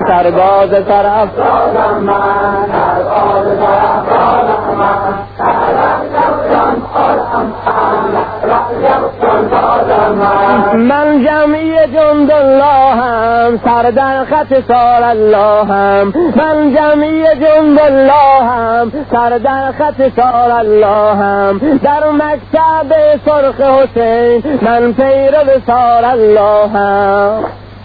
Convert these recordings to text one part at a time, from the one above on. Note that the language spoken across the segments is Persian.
سرباز سرافرازم من، سرباز سرافرازم من، من جمعی جند اللهم، سر در خط سال اللهم، من جمعی جند اللهم، سر در خط سال اللهم، در مکتب سرخ حسین من پیرو سال اللهم.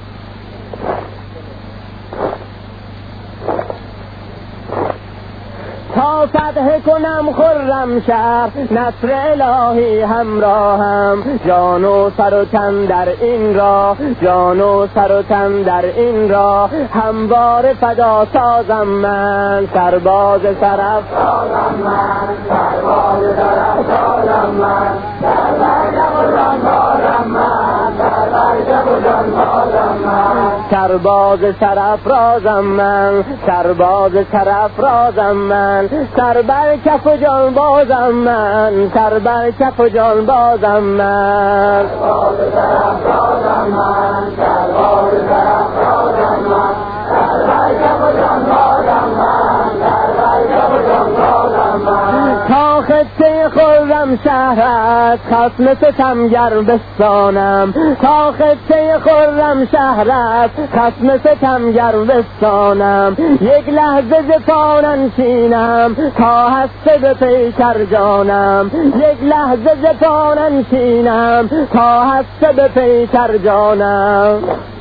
تا فتح کنم خرم شهر، نصر الهی همراهم، جان و سر و تن در این راه، جان و سر و تن در این راه، همواره فدا سازم من، سرباز سرافرازم من، سرباز سرافرازم من، در برگم و جانبازم من، در برگم و جانبازم من، سرباز سرافرازم من، سرباز سرافرازم من، سر بر کف و جان بازم من، سر بر کف و جان بازم من، سرباز سرافرازم من، سرباز سرافرازم من، سر بر کف و جان بازم من، سر بر کف و جان بازم من. تا خطه خرم شهر است خصم ستمگر بستانم، تا خطه خرم شهر است خصم ستمگر بستانم، یک لحظه ز پا ننشینم تا هسته به پیکر جانم، یک لحظه ز پا ننشینم تا هسته به پیکر جانم.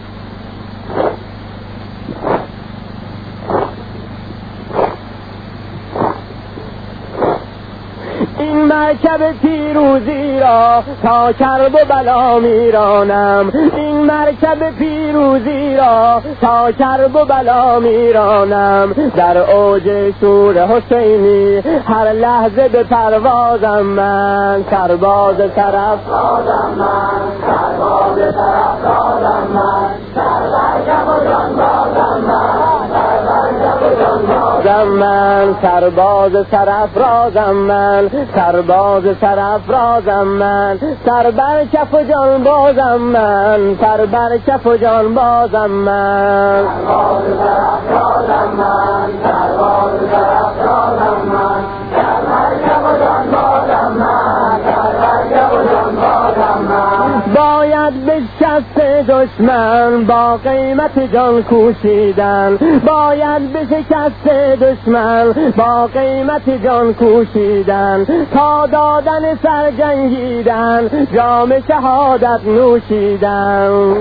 این مرکب پیروزی را تا کرب و بلا میرانم، این مرکب پیروزی را تا کرب و بلا میرانم، در اوج شور حسینی هر لحظه به پروازم من، سرباز سرافرازم من، سرباز سرافرازم من، سر بر کف و جان بازم من، سر بر کف و جان بازم من، سرباز سرافرازم من، سرباز سرافرازم من، سر بر کف و جان بازم من، سر بر کف و جان بازم من، سرباز سرافرازم من، سرباز سرافرازم من، سر بر کف و جان بازم من، سر بر کف و جان بازم من. باید به شکست دشمن با قیمت جان کوشیدن، باید به شکست دشمن با قیمت جان کوشیدن، تا دادن سرجنگیدن جام شهادت نوشیدن.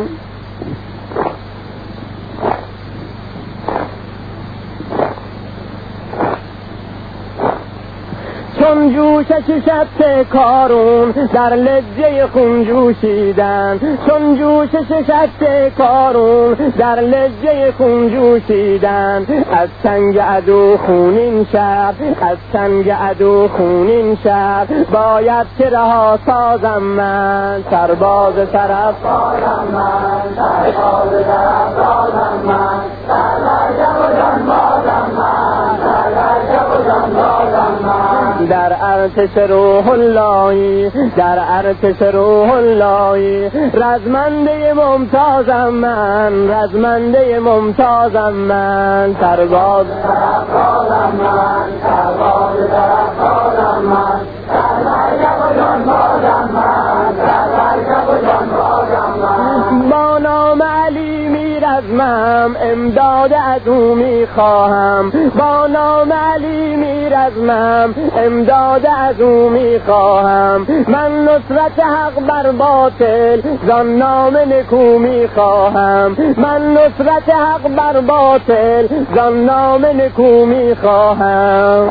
چون جوشش شب کارون در لجه خون جوشیدن، چون جوشش شب کارون در لجه خون جوشیدن، از سنگ عدو خونین شهر، از سنگ عدو خونین شهر باید که رها سازم من، سرباز سرافرازم من، سرباز سرافرازم من، سر بر کف و جان بازم من، سر بر کف و جان بازم من. در ارتش روح اللهی، در ارتش روح اللهی رزمنده ممتازم من، رزمنده ممتازم من، سرباز سرافرازم من، سرباز سرافرازم من، سر بر کف و جان بازم من، سر بر کف و جان بازم من. با نام علی میرزمم امداد عدو میخواهم، با نام علی میرزمم امداد عدو میخواهم، من نصرت حق بر باطل زان نام نکو میخواهم، من نصرت حق بر باطل زان نام نکو میخواهم.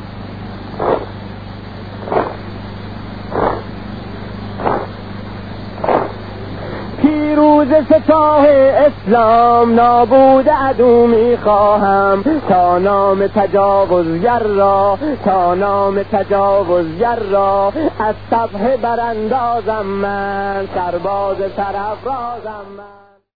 پیروز سپاه اسلام نابود عدو میخواهم، تا نام تجاوزگر را، تا نام تجاوزگر را از صفحه براندازم من، سرباز سرافرازم من.